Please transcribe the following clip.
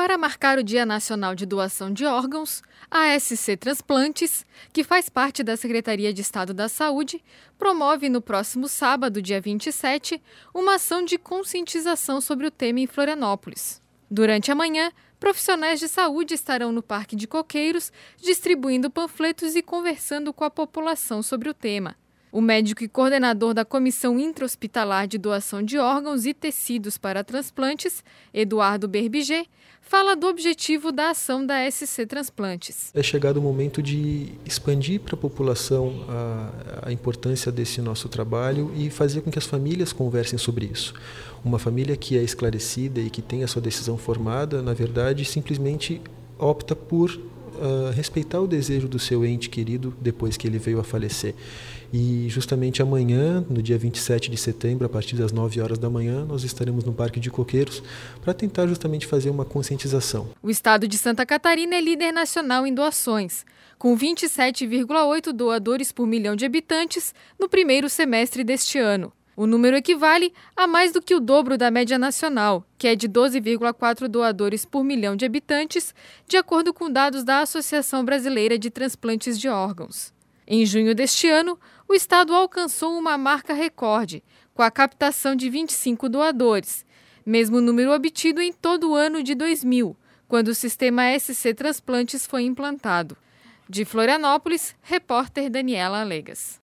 Para marcar o Dia Nacional de Doação de Órgãos, a SC Transplantes, que faz parte da Secretaria de Estado da Saúde, promove no próximo sábado, dia 27, uma ação de conscientização sobre o tema em Florianópolis. Durante a manhã, profissionais de saúde estarão no Parque de Coqueiros, distribuindo panfletos e conversando com a população sobre o tema. O médico e coordenador da Comissão Intra-Hospitalar de Doação de Órgãos e Tecidos para Transplantes, Eduardo Berbigé, fala do objetivo da ação da SC Transplantes. É chegado o momento de expandir para a população a importância desse nosso trabalho e fazer com que as famílias conversem sobre isso. Uma família que é esclarecida e que tem a sua decisão formada, na verdade, simplesmente opta por respeitar o desejo do seu ente querido depois que ele veio a falecer. E justamente amanhã, no dia 27 de setembro, a partir das 9 horas da manhã, nós estaremos no Parque de Coqueiros para tentar justamente fazer uma conscientização. O estado de Santa Catarina é líder nacional em doações, com 27,8 doadores por milhão de habitantes no primeiro semestre deste ano. O número equivale a mais do que o dobro da média nacional, que é de 12,4 doadores por milhão de habitantes, de acordo com dados da Associação Brasileira de Transplantes de Órgãos. Em junho deste ano, o estado alcançou uma marca recorde, com a captação de 25 doadores, mesmo número obtido em todo o ano de 2000, quando o sistema SC Transplantes foi implantado. De Florianópolis, repórter Daniela Alegas.